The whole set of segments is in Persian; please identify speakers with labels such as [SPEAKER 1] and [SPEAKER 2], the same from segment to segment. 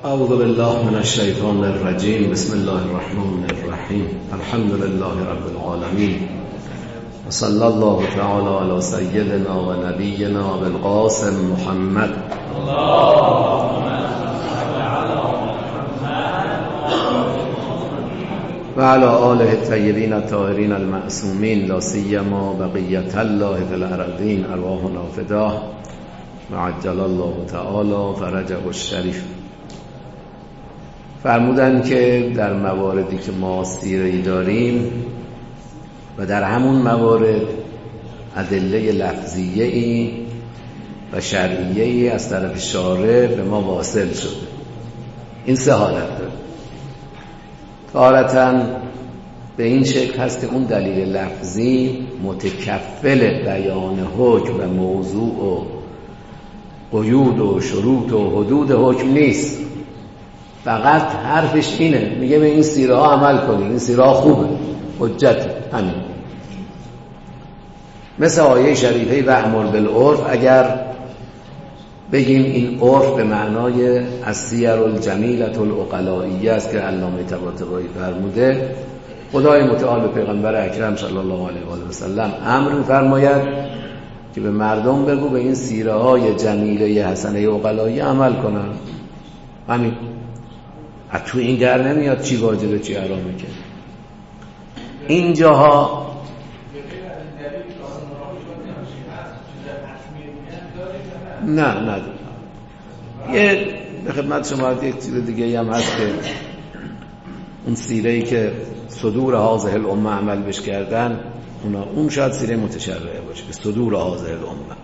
[SPEAKER 1] اعوذ بالله من الشیطان الرجیم. بسم الله الرحمن الرحیم. الحمد لله رب العالمین و صلی الله تعالی علی سیدنا و نبینا بالقاسم محمد و علی آله الطیبین الطاهرین المعصومین لا سیما بقیة الله فی الارضین ارواحنا فداه و عجل الله تعالی فرجه الشریف. فرمودن که در مواردی که ما سیره‌ای داریم و در همون موارد ادله لفظیه‌ای و شرعیه‌ای از طرف شارع به ما واصل شده. این سه حالت داره. تارةً به این شکل هست که اون دلیل لفظی متکفل بیان حکم و موضوع و قیود و شروط و حدود حکم نیست. فقط حرفش اینه، میگه به این سیره ها عمل کنید، این سیره ها خوبه، حجت. همین مثل آیه شریفه و امر بالعرف. اگر بگیم این عرف به معنای السیر الجمیلة العقلائیه است که علامه طباطبایی فرموده، خدای متعال به پیغمبر اکرم صلی الله علیه و سلم امر می‌فرماید که به مردم بگو به این سیره های جمیله حسنه عقلائیه عمل کنن. همین. تو این در نمیاد چی واجبه چی حرامه. که اینجاها نه یه به خدمت شما یک چیز دیگه هم هست که اون سیره‌ای که صدور هذه الامه عمل بش کردن، اون شاید سیره متشرعه باشه که صدور هذه الامه.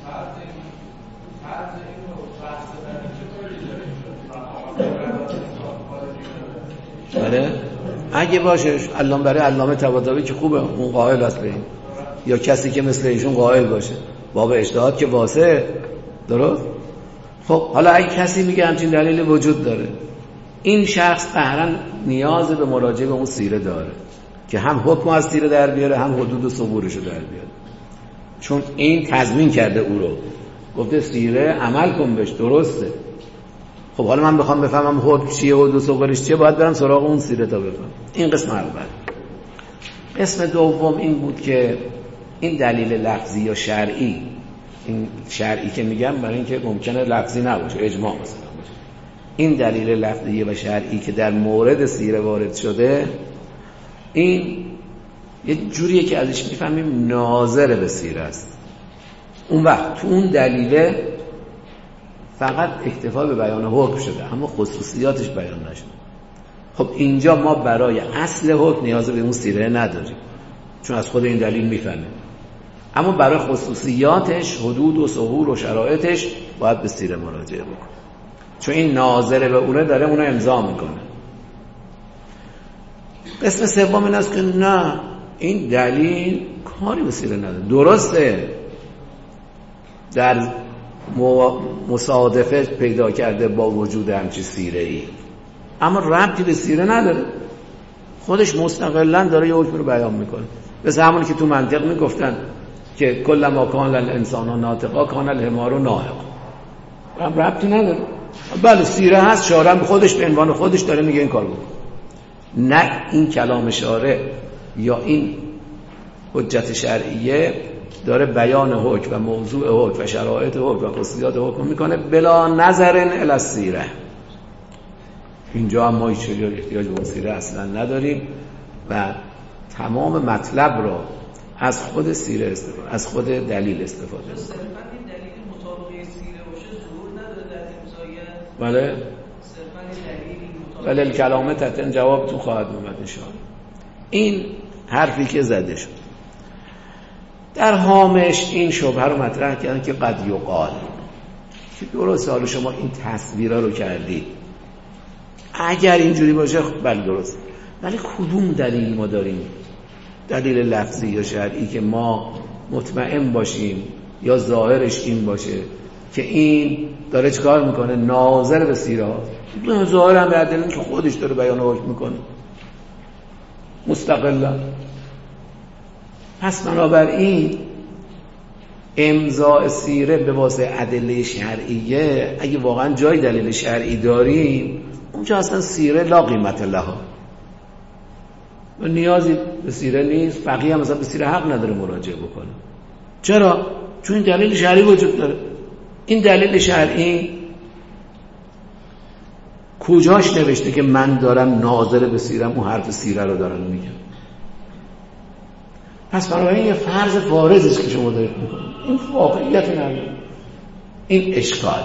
[SPEAKER 1] بله اگه باشه الان برای علامه طباطبایی که خوبه، اون قائل است به این، یا کسی که مثل ایشون قائل باشه، باب اجتهاد که واسه. درست؟ خب حالا اگه کسی میگه همچین دلیل وجود داره، این شخص قهرا نیاز به مراجعه به اون سیره داره که هم حکم از سیره در بیاره، هم حدود و ثبورش رو در بیاره، چون این تضمین کرده او رو، گفته سیره عمل کن بهش، درسته. خب حالا من بخوام بفهمم حکم چیه و دو ثبورش چیه، باید برم سراغ اون سیره تا بفهمم. این قسم اول. قسم دوم این بود که این دلیل لفظی یا شرعی، این شرعی که میگم برای اینکه ممکنه لفظی نباشه، اجماع مثلا باشه، این دلیل لفظی و شرعی که در مورد سیره وارد شده، این یه جوریه که ازش میفهمیم ناظر به سیره است. اون وقت تو اون دلیله فقط اکتفا به بیان حکم شده، اما خصوصیاتش بیان نشده. خب اینجا ما برای اصل حکم نیاز به اون سیره نداریم، چون از خود این دلیل میفهمیم، اما برای خصوصیاتش، حدود و ظهور و شرایطش باید به سیره مراجعه بکنه، چون این ناظر به اونه داره اونو امضا میکنه. قسم سوم این است که نه، این دلیل کاری به سیره نداره. درسته در مصادفه پیدا کرده با وجود همچی سیره‌ای، اما ربطی به سیره نداره، خودش مستقلاً داره یه حکم رو بیان میکنه. مثل همونی که تو منطق میگفتن که کل ما کان الانسان ناطقا کان الحمار ناطقا، هم ربطی نداره. بله سیره هست، شارع خودش به عنوان خودش داره میگه این کار بکن. نه، این کلام شارع یا این حجت شرعیه داره بیان حکم و موضوع حکم و شرایط حکم و خصوصیات حکم میکنه بلا نظر الی السیره. اینجا هم ما هیچ احتیاج به سیره اصلا نداریم و تمام مطلب را از خود سیره استفاده، از خود دلیل استفاده کنیم. صرفاً این دلیل مطابق سیره باشه ظهور نداره در امضای. بله صرفاً این دلیل مطابق. ولی کلامه تحت جواب تو خواهد اومد ان شاء الله. این حرفی که زده شد در هامش این شبهه رو مطرح کردن که قد یقال، که درست حالا شما این تصویرها رو کردید، اگر اینجوری باشه بله درست، ولی کدوم دلیل ما داریم، دلیل لفظی یا شرعی که ما مطمئن باشیم یا ظاهرش این باشه که این داره چکار میکنه؟ ناظر به سیره ها. ظاهر هم به دلیل که خودش داره بیان حکم میکنه مستقلا. پس بنابراین امضاء سیره به واسه ادله شرعیه، اگه واقعا جای دلیل شرعی داریم اونجا اصلا سیره لا قیمت لها، نیازی به سیره نیست، بقیه هم مثلا به سیره حق نداره مراجعه بکنه. چرا؟ چون این دلیل شرعی وجود داره. این دلیل شرعی کجاش نوشته که من دارم ناظر به سیرم اون حرف سیره رو دارم میگم؟ پس بنابراین یه فرض فارض است که شما دارید میکنید، این واقعیت نداره، این اشکال.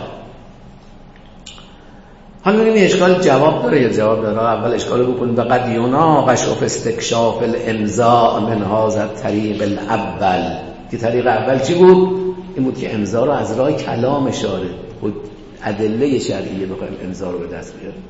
[SPEAKER 1] حالا ببینیم اشکال جواب داره یا جواب داره. اول اشکال رو بکنیم. وقد يناقش في استکشاف الامضاء من هذا الطریق الاول، که طریق اول چی بود؟ این بود که امضا رو از راه کلام اشاره بود، ادله شرعیه بخوایم امضا رو به دست بیاریم.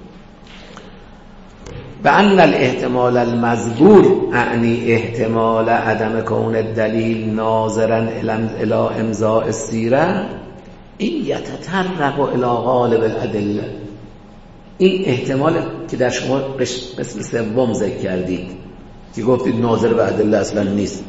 [SPEAKER 1] بأن الاحتمال المذکور اعنی احتمال عدم کون الدلیل ناظرا الی امضاء السیره، این یتطرق الی غالب الادله. این احتمال که در شما قسم سوم ذکر کردید که گفتید ناظر به ادله اصلا نیست،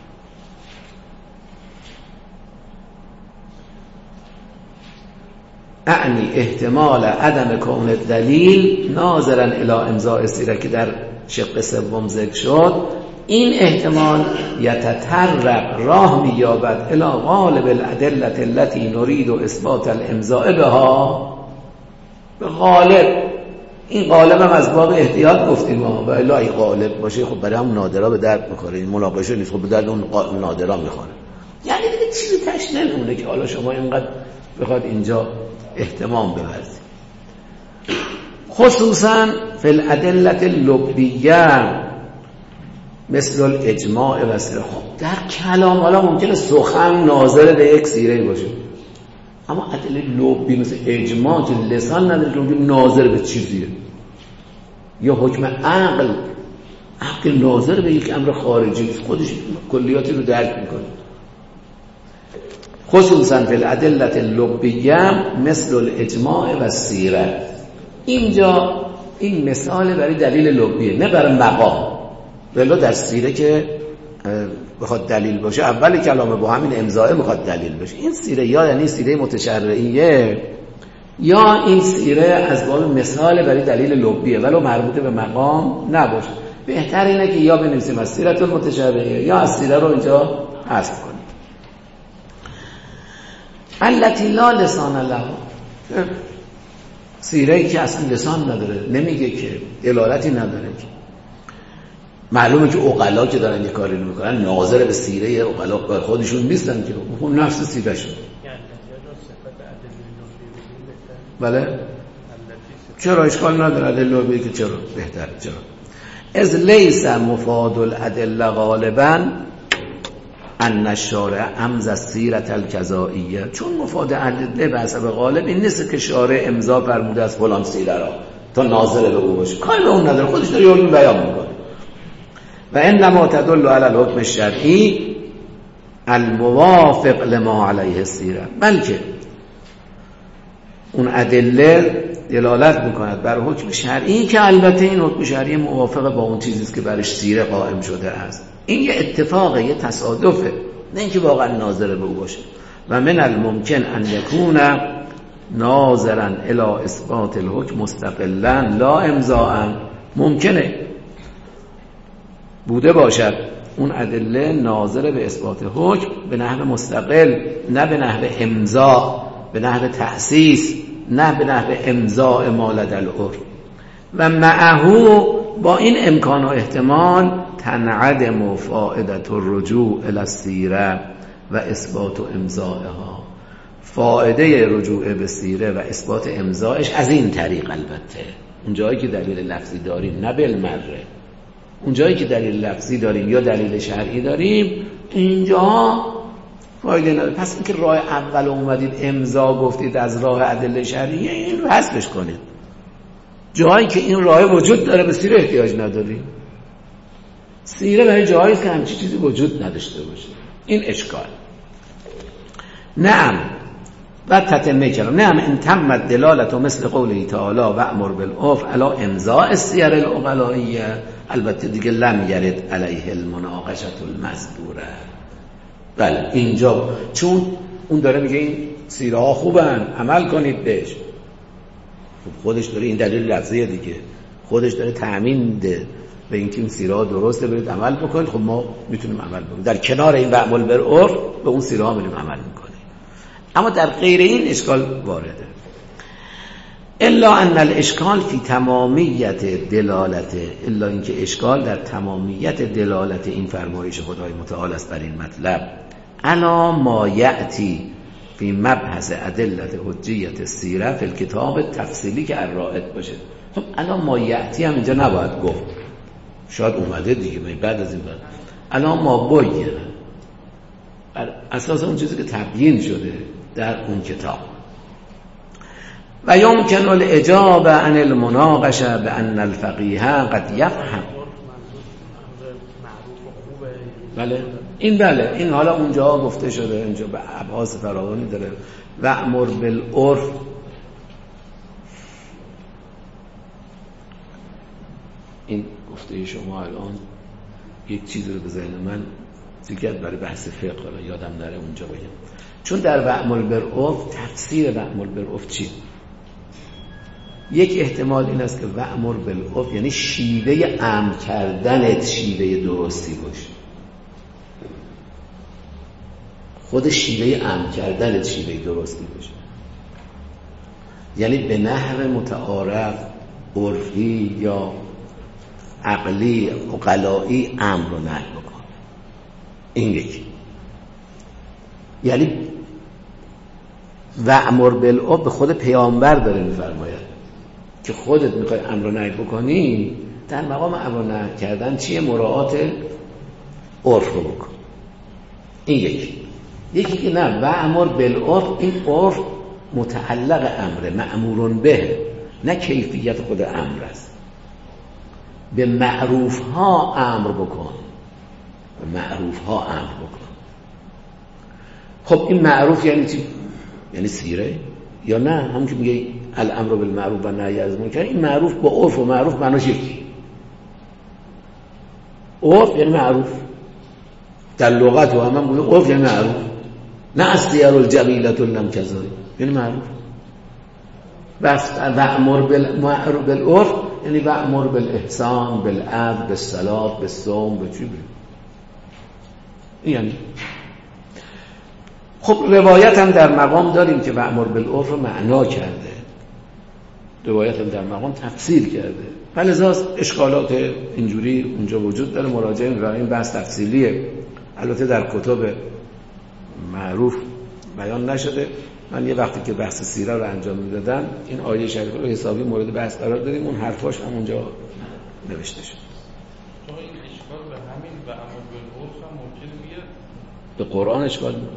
[SPEAKER 1] اعنی احتمال عدم کون الدلیل ناظرا الی امضاء السیره که در شق سوم ذکر شد، این احتمال یتطرق راه می‌یابد الی غالب الادله التي نريد اثبات الامضاء بها. به غالب، این غالب هم از باب احتیاط گفتیم و الا ای غالب باشه خب برای هم نادرا به درد می‌خوره، این مناقشه نیست، خب به درد اون نادرا می‌خوره. یعنی دیگه چیزی تاش نمیمونه که حالا شما اینقدر بخواد اینجا اهتمام بورزید. خصوصا فی الادله اللبیه مثل الاجماع و سیره. خب در کلام حالا ممکنه سخن ناظر به یک سیره باشه، اما ادله لبی مثل اجماع که لسان نداره که ناظر به چیزیه، یا حکم عقل ناظر به یک امر خارجی خودش کلیاتی رو درک میکنه. خصوصا فی الادله اللبیه مثل الاجماع و سیره. اینجا این مثال برای دلیل لبیه، نه برای مقام. ولی در سیره که بخواد دلیل باشه اول کلامه با همین امضاء میخواد دلیل باشه. این سیره یا یعنی سیره متشرعیه یا این سیره از باب مثال برای دلیل لبیه ولو مربوط به مقام نباشه. بهتر اینه که یا بنویسیم از سیره متشرعیه یا از سیره رو اینجا حذف کنیم. التی لا لسان له، سیره‌ای که اصلا لسان نداره، نمیگه که دلالتی نداره که. معلومه که عقلا که دارن یه کاری میکنن ناظر به سیره عقلا خودشون نیستن که اون نفس سیره شد. بله چرا اشکال نداره ادله بگی که چرا بهتره. چرا؟ از لیس مفاد الادله غالبا ان الشارع امضا السیره القضائیه، چون مفاد ادله به حسب غالب این نیست که شارع امضا فرموده از فلان سیره را تا ناظر به او باشه، کاری به اون نداره، خودش داره یه بیان میکنه. و انما تدل علی الحکم الشرعی الموافق لما علیه السیره، بلکه اون ادله دلالت میکند بر حکم شرعی که البته این حکم شرعی موافق با اون چیزی است که برش سیره قائم شده است. این یه اتفاقه، یه تصادفه، نه اینکه واقعا ناظر به او باشه. و من الممکن ان یکون ناظرا الی اثبات الحکم مستقلا لا امضاء، ممکنه بوده باشد اون ادله ناظر به اثبات حکم به نحو مستقل، نه به نحو امضاء، به نحو تأسیس، نه به نحو امضاء ما لدى العرف. و معه با این امکان و احتمال تنعدم فائدة الرجوع الى السیره و اثبات امضاءها، فایده رجوع به سیره و اثبات امضاءش از این طریق، البته اون جایی که دلیل لفظی داریم، نه بالمره، اون جایی که دلیل لفظی داریم یا دلیل شرعی داریم اینجا فایده نداره. پس اینکه راه اول اومدید امضا گفتید از راه ادله شرعی، این رو حذفش کنید. جایی که این راه وجود داره به سیره احتیاج نداریم. سیره برای جایی که همچی چیزی وجود نداشته باشه. این اشکال. نعم و تتمه کردم. نعم ان تمت دلالت مثل قوله تعالی و امر بالعرف علی امضاء السیر العقلائیه، البته دیگه لم یرد علیه المناقشه المذکوره، بله اینجا چون اون داره میگه این سیره ها خوبن عمل کنید بهش، خب خودش داره این دلیل لفظیه دیگه، خودش داره تأمین میده به اینکه این سیره ها درسته برید عمل بکنید. خب ما میتونیم عمل بکنیم در کنار این وأمر بالعرف به اون سیره ها میریم عمل میکنیم. اما در غیر این اشکال وارده. الا ان الاشکال فی تمامیت دلالته، الا اینکه اشکال در تمامیت دلالت این فرمایش خدای متعال است بر این مطلب. الا ما یأتی فی مبحث ادلت حجیت السیره فی الکتاب تفصیلی که الرائد باشه. خب الا ما یأتی هم اینجا نباید گفت، شاید اومده دیگه بعد از این بعد الا ما باید اساس اون چیزی که تبیین شده در اون کتاب. و یمکن الاجابه عن المناقشه بان الفقیه قد یفهم. بله این حالا اونجا گفته شده، اینجا به ابحاث فراوانی داره. وأمر بالعرف این گفته شما الان یک چیزی رو به ذهن من دیگه برای بحث فقه حالا یادم نره اونجا بگم، چون در وأمر بالعرف تفسیر وأمر بالعرف چی؟ یک احتمال این است که وأمر بالعرف یعنی شیوه امر کردنت شیوه درستی باشه، خود شیوه امر کردنت شیوه درستی باشه، یعنی به نحو متعارف عرفی یا عقلی عقلایی امر و نهی بکن. این یکی، یعنی وأمر بالعرف به خود پیامبر داره میفرماید که خودت میخوای امر و نهی بکنی، در مقام امر و نهی کردن چیه؟ مراعات عرف رو بکن. این یکی که نه، وأمر بالعرف این عرف متعلق امره، مأمور به، نه کیفیت خود امر است. به معروف ها امر بکن، به معروف ها امر بکن. خب این معروف یعنی چی؟ یعنی سیره یا نه همون که میگه الامر بالمعروف و نهی از منکر؟ این معروف با عرف و معروف معناش یکی. عرف یعنی معروف در لغت و هم میگه عرف یعنی معروف، نه السیر الجمیلة لم کذایی یعنی معروف. بس وأمر بالعرف یعنی وأمر بالاحسان بالعدل بالصلاة بالصوم به چی بود؟ یعنی خب روایت هم در مقام داریم که وأمر بالعرف رو معنا کرده، روایت هم در مقام تفسیر کرده، فلذا اشکالات اینجوری اونجا وجود داره. مراجعه را این بحث تفصیلیه، البته در کتب معروف بیان نشده. من یه وقتی که بحث سیره رو انجام میدادم این آیه شریفه رو حسابی مورد بحث قرار دادیم، اون حرفاش هم اونجا نوشته شد.
[SPEAKER 2] تو این اشکال به همین وأمر بالعرف هم ممکنه بیاد
[SPEAKER 1] به قرآن اشکال میاد.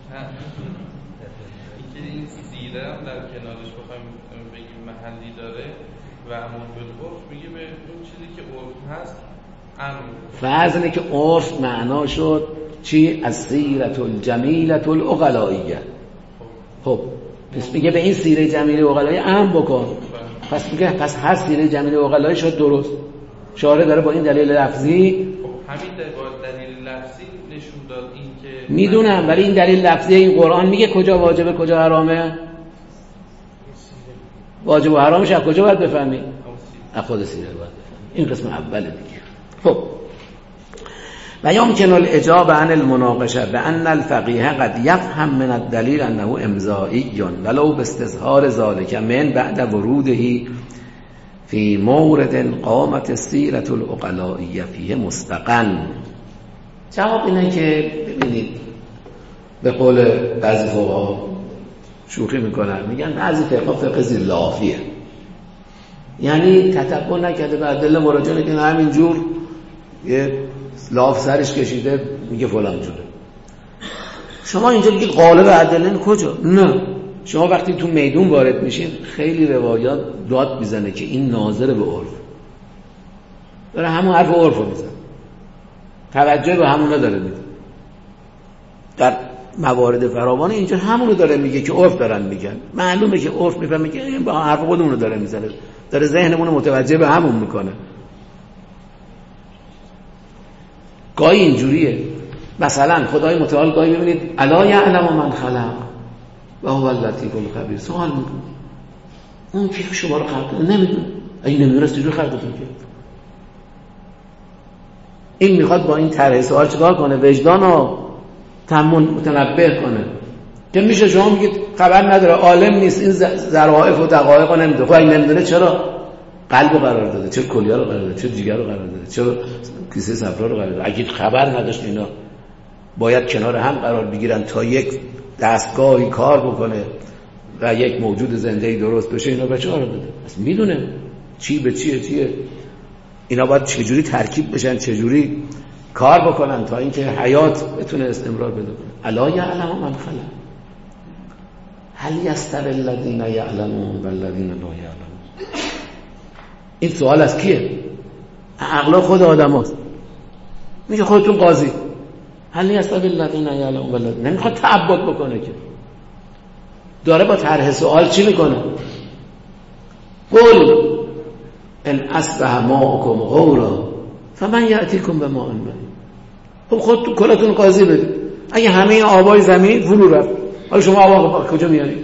[SPEAKER 2] اینکه این سیره هم در کنارش بخوایم بگیم محلی داره وأمر بالعرف میگه به اون چیزی که عرف هست امر.
[SPEAKER 1] فرض اینه که عرف معنا شد چی؟ السیرة الجمیلة العقلائیه. خب پس میگه به این سیره جمیله عقلایی امر بکن. پس میگه پس هر سیره جمیله عقلایی شد درست. شارع داره با این دلیل لفظی،
[SPEAKER 2] همین با دلیل لفظی نشون داد این که
[SPEAKER 1] میدونم، ولی این دلیل لفظی این قرآن میگه کجا واجبه کجا حرامه. واجب و حرامش از کجا باید بفهمی؟ از خود سیره باید بفهمی. این قسم اوله دیگه. خب و یمکن الاجابه عن المناقشه بان الفقیه قد یفهم من الدلیل انه امضایی ولو باستظهار ذلك من بعد وروده فی مورد قامت السیرة العقلائیه فیه مستقن. جواب اینه که ببینید به قول بعضی فقها شوخی میکنن، میگن بعضی فقه زیر لافیه، یعنی تتبع نکرده به ادله مراجعه که همینجور یه لاف سرش کشیده میگه فلان جوره. شما اینجا بگید قالب ادله کجا؟ نه، شما وقتی تو میدون وارد میشین خیلی روایات داد میزنه که این ناظر به عرف داره، همون حرف عرف رو میزنه، توجه به همون رو داره میده. در موارد فراوان اینجا همون رو داره میگه که عرف دارن میگن، معلومه که عرف میفهمه که این با حرف خودمون رو داره میزنه، داره ذهنمون رو متوجه به همون میکنه. گاهی اینجوریه مثلا خدای متعال گاهی ببینید الا یعلم من خلق و هو اللطیف الخبیر، سوال میکنه اون که شما رو خلق کرده نمیدونه، اگه نمیدونه چجوری خلقتون کرد؟ این میخواد با این طرح سوال چیکار کنه؟ وجدان رو متنبه کنه که میشه شما میگید خبر نداره، عالم نیست، این ظرافت و دقایق رو نمیدونه. خب اگه نمیدونه چرا قلب رو قرار داده، چرا کلیه رو قرار داده، چرا جگر رو قرار داده، چرا کیسه صفرا رو قرار داده؟ اگه خبر نداشت اینا باید کنار هم قرار بگیرن تا یک دستگاهی کار بکنه و یک موجود زنده‌ای درست بشه، اینا به چه قرار داده؟ اصلا میدونه چی به چیه اینا باید چجوری ترکیب بشن، چجوری کار بکنن تا اینکه حیات بتونه استمرار پیدا کنه. الا یعلم من خلق هل یستوی الذین یعلمون والذین لا یعلمون. این سوال از کیه؟ عقل خود آدماست. میگه خودتون قاضی هل یستوی الذین یعلمون والذین، نمیخواد تعبد بکنه که داره با طرح سوال چی میکنه؟ قل ان اصبح ماؤکم غورا فمن یأتیکم بماء معین. خب خودتون کلتون قاضی بدید، اگه همه آبای زمین فرو رفت، حالا شما آبا کجا میارید؟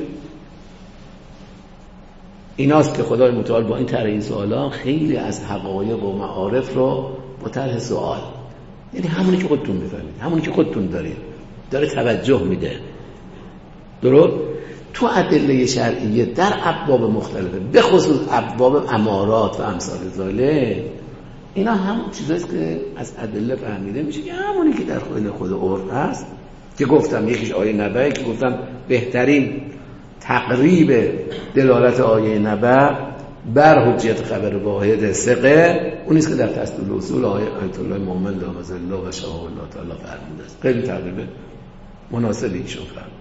[SPEAKER 1] ایناست که خدای متعال با این طرح این سوالا خیلی از حقایق و معارف رو با طرح سوال، یعنی همونی که خودتون میفهمید، همونی که خودتون دارید، داره توجه میده. درست؟ تو ادله شرعیه در ابواب مختلفه، به خصوص ابواب امارات و امثال ذالک، اینا همون چیزاییست که از ادله فهمیده میشه که همونی که در خود عرف هست که گفتم یکیش آیه نبأ که گفتم بهترین تقریب دلالت آیه نبأ بر حجیت خبر واحد ثقه اون نیست که در تسلسل اصول آیه آیت الله مومن دامت الله و شاه الله تعالی فرموده است. خیلی تقریب مناسبی ایشون فرمود.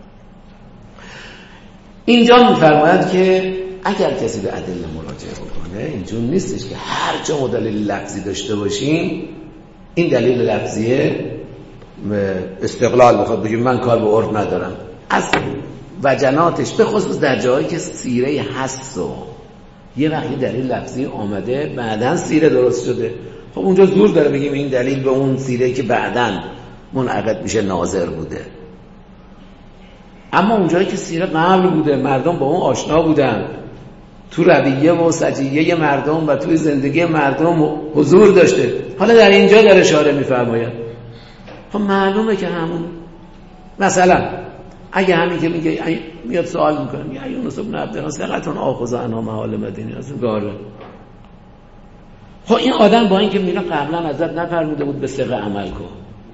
[SPEAKER 1] اینجا میفرماید که اگر کسی به ادله مراجعه بکنه، اینجور نیستش که هر جا دلیل لفظی داشته باشیم این دلیل لفظیه استقلال بخواد بگیم من کار به عرف ندارم. از وجناتش به خصوص در جایی که سیره هست و یه وقتی دلیل لفظی آمده بعدن سیره درست شده، خب اونجا زور داره بگیم این دلیل به اون سیره که بعدن منعقد میشه ناظر بوده. اما اونجایی که سیره قبل بوده، مردم با اون آشنا بودن، تو رویه و سجیه مردم و توی زندگی مردم حضور داشته، حالا در اینجا داره اشاره میفرماید، خب معلومه که همون. مثلا اگه همین که میگه میاد سوال میکنه میگه یونس بن عبدالله ثقتون آخذ عنها محال مدینه از اون گاره، خب این آدم با اینکه میگه قبلا ازت نفرموده بود به ثقه عمل کن،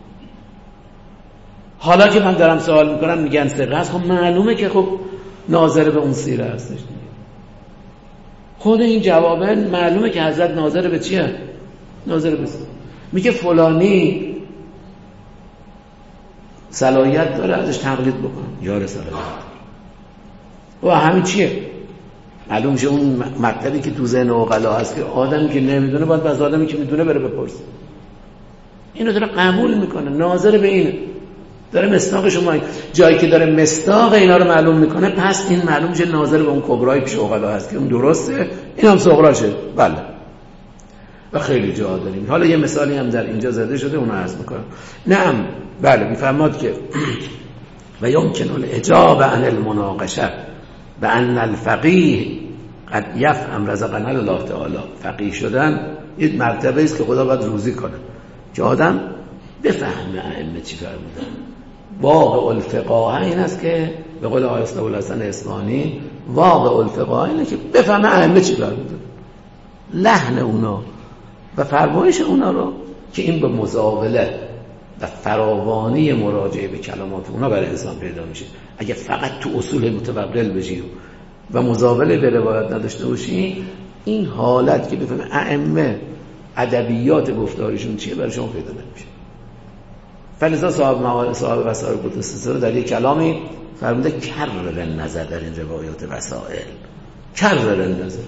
[SPEAKER 1] حالا که من دارم سوال میکنم میگن ثقه است، خب معلومه که خب ناظر به اون سیره هستش. خود این جوابه معلومه که حضرت ناظر به چیه؟ ناظر به سیره. میگه فلانی صلاحیت داره ازش تقلید بکن، یار صلاحیت و همین چیه؟ معلوم میشه اون مکتبی که تو ذهن عقلا هست که آدمی که نمیدونه باید از آدمی که میدونه بره بپرسه. اینو داره قبول میکنه، ناظر به اینه، داره مصداق شما جایی که داره مصداق اینا رو معلوم میکنه، پس این معلوم میشه ناظر به اون کبرای پیش عقلا هست که اون درسته، این هم صغراشه. بله و خیلی جا داریم. حالا یه مثالی هم در اینجا زده شده اونو عرض میکنم. نعم بله میفرماد که و یمکن الاجابه عن المناقشه بان الفقیه قد یفهم رزقنا الله تعالی. فقیه شدن یک مرتبه است که خدا باید روزی کنه که آدم بفهمه ائمه چی فرمودن. واقع الفقاهه این است که به قول آیت الله حسن اصفهانی واقع الفقاهه اینه که بفهمه ائمه چی فرمودن، لحن اونا و فرمایش اونا رو، که این به مزاوله و فراوانی مراجعه به کلمات اونا برای انسان پیدا میشه. اگه فقط تو اصول متوقل بشی و مزاوله به روایت نداشته باشی، این حالت که بفهمه ائمه ادبیات گفتارشون چیه برای شما پیدا نمیشه. فلذا صاحب وسائل قدس در یک کلامی فرموده کرر نظر در این روایات وسائل، کرر نظر،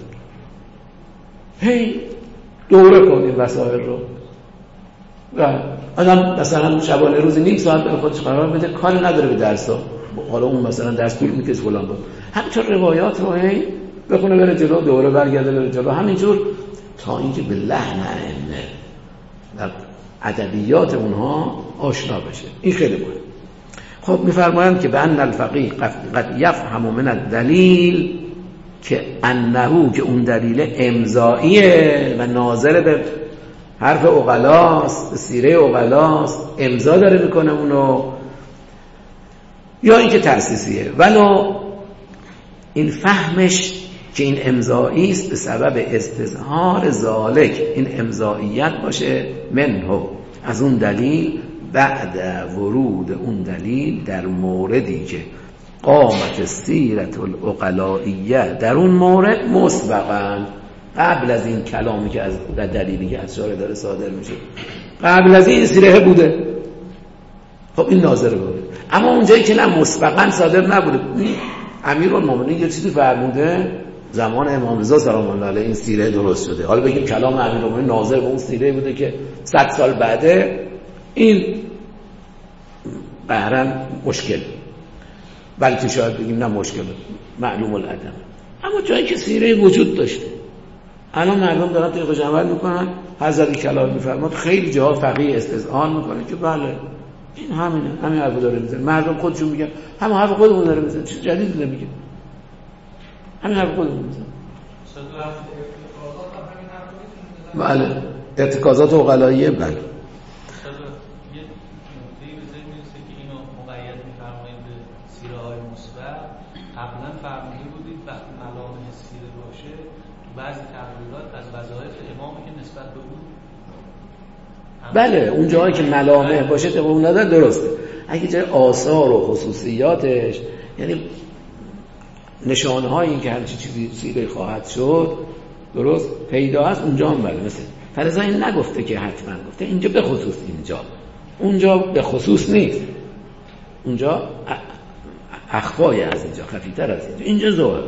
[SPEAKER 1] هی دوره کنید وسائل رو و آدم مثلا شبانه روزی نیم ساعت به خودش قرار بده، کاری نداره به درس‌ها، حالا اون مثلا درس طول میکشه فلان بود، همینطور روایات رو هی بخونه بره جلو، دوره برگرده بره جلو، همینجور تا اینکه به لحن ائمه در ادبیات اونها آشنا بشه. این خیلی مهمه. خب میفرمایند که به ان الفقیه قد یفهم من الدلیل که انه، که اون دلیل امضاییه و ناظر به حرف عقلاست، به سیره عقلاست، امضا داره میکنه اونو، یا اینکه تأسیسیه. ولو این فهمش که این امضایی است به سبب استظهار ذالک، این امضاییت باشه، منه، از اون دلیل، بعد ورود اون دلیل در موردی که قامت سیرت العقلائیه، در اون مورد مسبقاً، قبل از این کلامی که از دلیلی که از شارع داره صادر میشه، قبل از این سیره بوده. خب این ناظر بوده. اما اونجایی که نه مسبقاً صادر نبوده، امیرالمومنین یه چیزی فرموده زمان امام رضا سلام الله علیه این سیره درست شده، حالا بگیم کلام امیرالمومنین ناظر به اون سیره بوده که 100 سال بعده، این قهرن مشکل، بلکه شاید بگیم نه مشکل معلوم العدم. اما جایی که سیره وجود داشته، الان مردم دارن طبقش عمل میکنن، حضرت کلام میفرماد، خیلی جاها فقیه استذعان میکنه که بله این همینه، همین حرفو داره میزنه، مردم خودشون میگن همین حرف خودمون داره میزنه، چیز جدیدی نمیگه، همین حرف خودمون میزنه. بله ارتکازات عقلاییه. بله
[SPEAKER 3] قبلا فرموده بودید وقتی ملامح سیره باشه تو بعضی تقریرات از وظایف امامی که نسبت به اون،
[SPEAKER 1] بله اون جایی که ملامح باشه طبق اون نظر درسته. اگه جای آثار و خصوصیاتش، یعنی نشانه های این که همچین چیزی سیره خواهد شد درست پیدا هست، اونجا هم بله. مثل فرضا این نگفته که حتما، گفته اینجا به خصوص، اینجا، اونجا به خصوص نیست، اونجا اخفای از اینجا، خفیتر از اینجا ظاهر.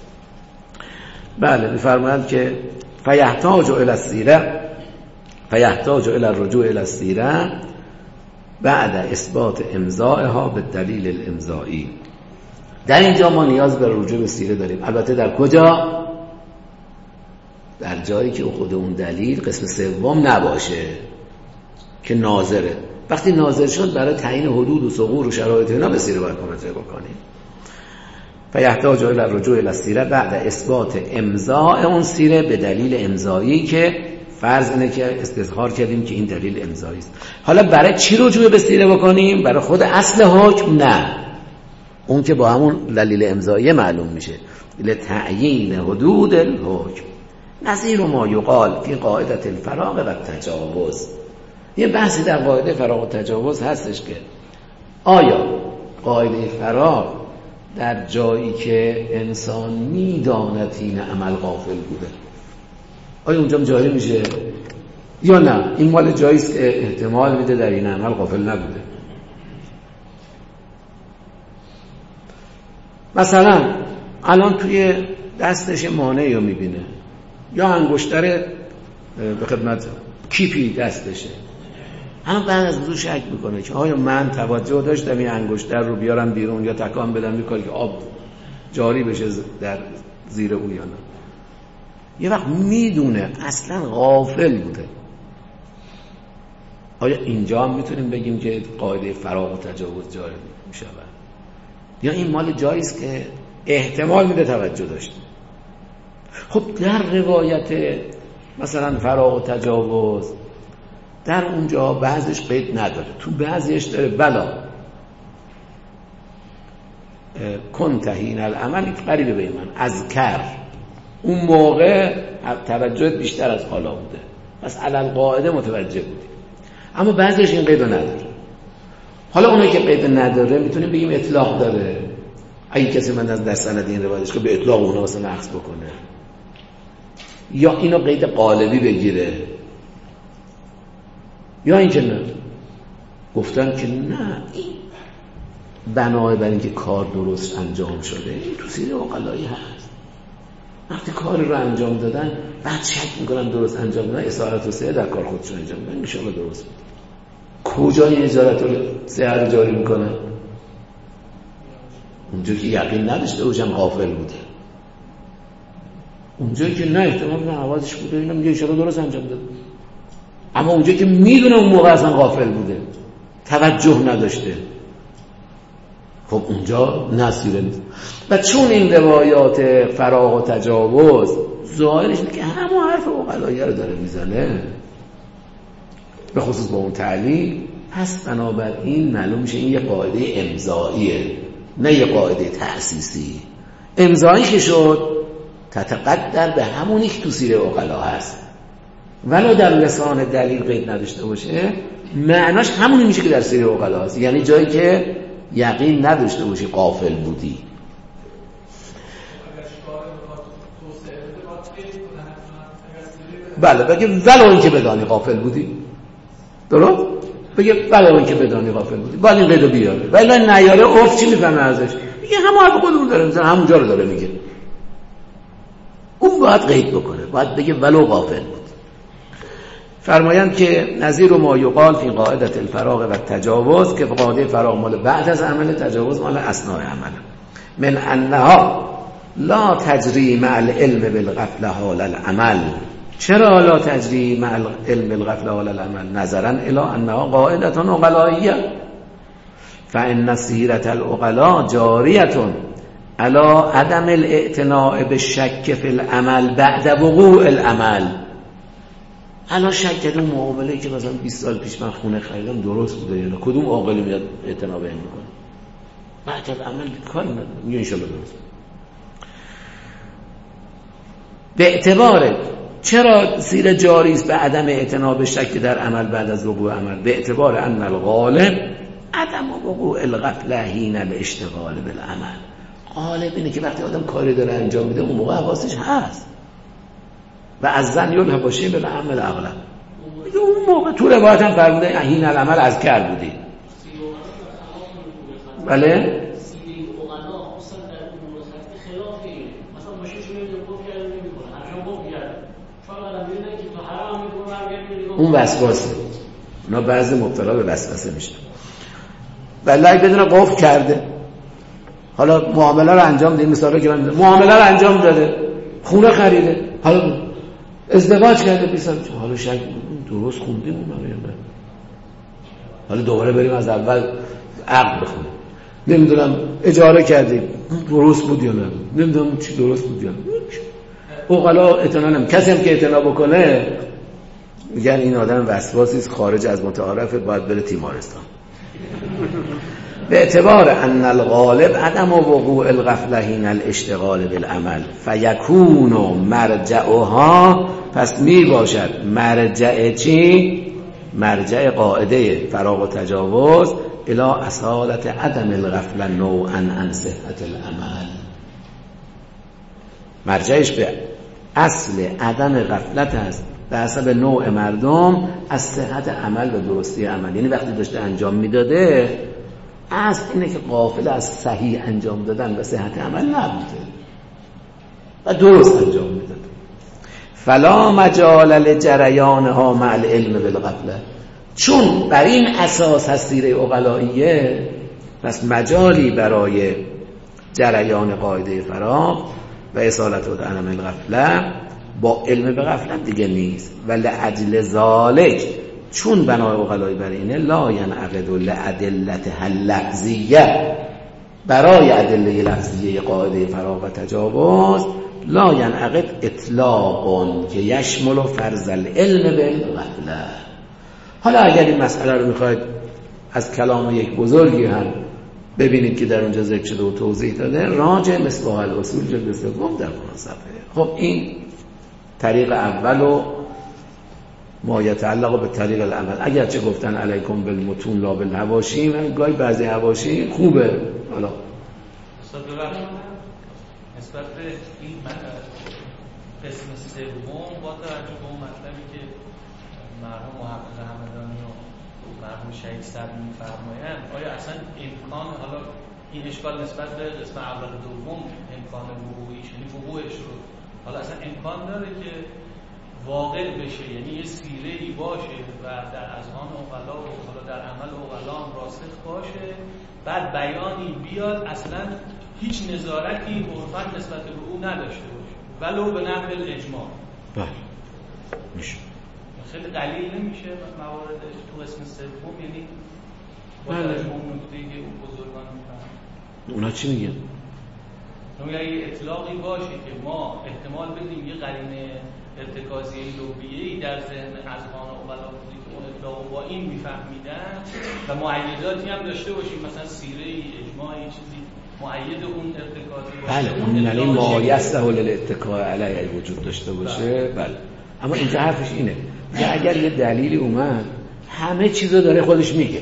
[SPEAKER 1] بله میفرمایند که فیحتاج الی السیره، فیحتاج الی الرجوع الی السیره بعد اثبات امضائها به دلیل الامضایی. در اینجا ما نیاز به رجوع به سیره داریم. البته در کجا؟ در جایی که خود اون دلیل قسم سوم نباشه که ناظره. وقتی ناظر شد برای تعیین حدود و ثغور و شرایط اینا به سیره باید مراجعه بکنیم. فیحتاج الی الرجوع الی السیره بعد اثبات امضاء اون سیره به دلیل امضایی که فرض اینه که استظهار کردیم که این دلیل امضایی است. حالا برای چی رجوع به سیره بکنیم؟ برای خود اصل حکم؟ نه، اون که با همون دلیل امضایی معلوم میشه، لتعیین حدود الحکم. نظیر ما یقال فی قاعده الفراغ و التجاوز. یه بحثی در قاعده فراغ و تجاوز هستش که آیا قاعده فراغ در جایی که انسان میداند این عمل غافل بوده، آیا اونجا جاری میشه یا نه؟ این مال جاییست که احتمال میده در این عمل غافل نبوده. مثلا الان توی دستش مانعی رو میبینه، یا انگشتر به خدمت کیپی دستشه، اما بعد از وضو شک میکنه که آیا من توجه داشتم این انگشتر رو بیارم بیرون یا تکان بدم بیکاری که آب جاری بشه در زیر او یا نه. یه وقت میدونه اصلا غافل بوده. آیا اینجا هم میتونیم بگیم که قاعده فراغ و تجاوز جاری میشه؟ یا این مال جاییست که احتمال میده توجه داشته؟ خب در روایت مثلا فراغ و تجاوز در اونجا بعضش قید نداره، تو بعضیش داره بلا کنتهین العمل قریبه به من از کر، اون موقع توجهت بیشتر از حالا بوده، پس علل قاعده متوجه بودی. اما بعضیش این قید نداره. حالا اونایی که قید نداره میتونیم بگیم اطلاق داره، اگه کسی من از در سند این روایتش که به اطلاق اونها واسه نقص بکنه، یا اینو قید قالبی بگیره، یا اینکه نه گفتن که نه این بنای بر اینکه کار درست انجام شده این تو سیره عقلایی هست. وقتی کاری رو انجام دادن بعد شک میکنن درست انجام دادن، اصالت و صحه در کار خودشون انجام دادن، ان شاءالله درست بود. کجا این اجارت و صحه رو جاری میکنن؟ اونجا که یقین نداشته باشم غافل بوده، اونجایی که نه احتمال نه حواسش بوده، اینا میگه ان شاءالله درست انجام داد. اما اونجا که میدونه اون موقع اصلا غافل بوده، توجه نداشته، خب اونجا نصیره نیست. و چون این روایات فراغ و تجاوز ظاهرش اینه که همون حرف عقلاییه رو داره میزنه، به خصوص با اون تعلیل، پس بنابراین معلوم میشه این یه قاعده امضاییه، نه یه قاعده تأسیسی. امضایی که شد تتقدر به همونی که تو سیر عقلا هست، ولو در لسان دلیل قید نداشته باشه، معناش همونی میشه که در سیر عقلا هست، یعنی جایی که یقین نداشته باشی غافل بودی. بله بگه ولو این که بدانی غافل بودی، درست؟ بگه ولو این که بدانی غافل بودی، باید این قیدو بیاره، ولی نیاره عرف چی میفهمه ازش؟ میگه همون حرف خودمون داره میزنه، همونجا رو داره میگه. اون باید قید بکنه، باید بگه ولو غافل بود. فرمایند که نظیر ما یقال فی قاعده الفراغ و تجاوز، که قاعده فراغ مال بعد از عمل، تجاوز مال اثناء عمل. من انها لا تجری مع العلم بالغفله حال العمل. چرا لا تجری مع العلم بالغفله حال العمل؟ نظرا الی انها قاعده عقلائیه، فان سیرة العقلاء جاریه علی عدم الاعتناء بالشک فی العمل بعد وقوع العمل. الان شک کرده اون معامله که مثلا 20 سال پیش من خونه خریدم درست بوده یا نه، کدوم عاقلی میاد اعتنا به این میکنه؟ بعد از عمل کاری نداره، میگه ان شاء الله درست. به اعتبار چرا سیر جاری است به عدم اعتنا به شک در عمل بعد از وقوع عمل؟ به اعتبار ان الغالب عدم وقوع الغفله حین الاشتغال بالعمل. غالب اینه که وقتی آدم کاری داره انجام میده اون موقع حواسش هست. و از زن یون باشه به عمل اغلب. میگه اون موقع تو روایت هم فرموده حین العمل از کر بودی. بله؟ اون وسواسه. اونا بعضی مبتلا به وسوسه میشن. والله بدون قفل کرده. حالا معامله رو انجام دید، مثلا که من معامله رو انجام داده، خونه خریده، حالا ازدواج کرده 20 سال، حالا شک درست خوندیم اون رو یا نه، حالا دوباره بریم از اول عقد بخونیم، نمیدونم اجاره کردیم درست بود یا نه، نمیدونم چی درست بود یا نه. عقلا اعتنا نمی، کسی هم که اعتنا بکنه میگن این آدم وسواسی است، خارج از متعارفه، باید بره تیمارستان. به اعتبار ان الغالب عدم وقوع الغفله حین الاشتغال بالعمل فیکون مرجعها، پس می باشد مرجع چی؟ مرجع قاعده فراغ و تجاوز الی اصالت عدم الغفله نوعا عن صحت العمل. مرجعش به اصل عدم غفلت است به حسب نوع مردم از صحت عمل و درستی عمل. یعنی وقتی داشته انجام میداده اصل اینه که غافل از صحیح انجام دادن و صحت عمل نبوده و درست انجام میداده. فلا مجال لجریانها مع العلم بالغفله، چون بر این اساس هست سیره عقلائیه، پس مجالی برای جریان قاعده فراغ و اصالت و عدم الغفله با علم به غفلت دیگه نیست. و لأجل ذالک، چون بنای عقلایی بر اینه، لا ینعقد لأدلته اللفظیه، برای ادله لفظیه قاعده فراغ و تجاوز لا ینعقد اطلاق که یشمل فرض العلم بالغفله. حالا اگر این مسئله رو میخواید از کلام یک بزرگی هم ببینید که در اونجا ذکر شده و توضیح داده، راجع مصباح الاصول جلد 3 در اون صفحه. خب این طریق اول و ما یتعلق به طریق العمل. اگرچه گفتن علیکم بالمتون لا بالحواشی، من گاهی بعضی حواشی خوبه. حالا
[SPEAKER 3] نسبت به این قسم سوم با توجه به اون مطلبی که مرحوم محقق همدانی و مرحوم شهید صدر می‌فرمایند، آیا اصلا امکان، حالا این اشکال نسبت به قسم اول و دوم امکان وقوعیش، یعنی وقوعش رو، حالا اصلا امکان داره که واقع بشه، یعنی یه سیره‌ای باشه و در اذهان عقلا و حالا در عمل عقلا هم راسخ باشه، بعد بیانی بیاد اصلا هیچ نظارتی عرفاً نسبت به او نداشته باشه ولو به نحو الاجماع.
[SPEAKER 1] بله میشه.
[SPEAKER 3] خیلی قلیل نمیشه مواردش تو قسم سوم، یعنی با توجه اون نکته‌ای که اون بزرگان میفهمن
[SPEAKER 1] اونا چی میگن؟
[SPEAKER 3] اگه اطلاقی باشه که ما احتمال بدیم یه قرینه ارتکازی لوبیه‌ای در ذهن اذهان عقلا بوده که اون اطلاق با این میفهمیدن و مؤیداتی هم داشته باشیم، مثلا سیره‌ای، اجماعی، چیزی مؤید اون ارتکازی باشه.
[SPEAKER 1] بله اون یعنی ما یسهل للاتکاء علیه وجود داشته باشه. بله اما اینجا حرفش اینه که اگر یه دلیلی اومد همه چیزو داره خودش میگه،